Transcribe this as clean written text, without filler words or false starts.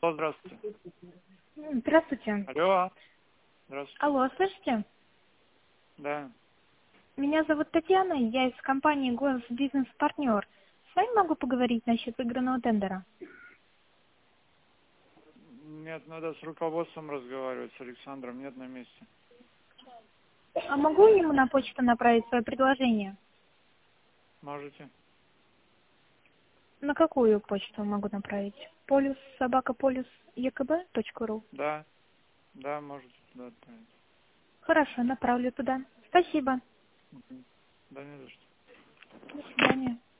Здравствуйте. Здравствуйте. Алло. Здравствуйте. Алло, слышите? Да. Меня зовут Татьяна, я из компании Госбизнес-партнер. С вами могу поговорить насчет выигранного тендера? Нет, надо с руководством разговаривать, с Александром. Нет на месте. А могу ему на почту направить свое предложение? Можете? На какую почту могу направить? polus@polus.ekb.ru. Да. Да, можете туда отправить. Хорошо, направлю туда. Спасибо. Мгм. Да не за что. До свидания.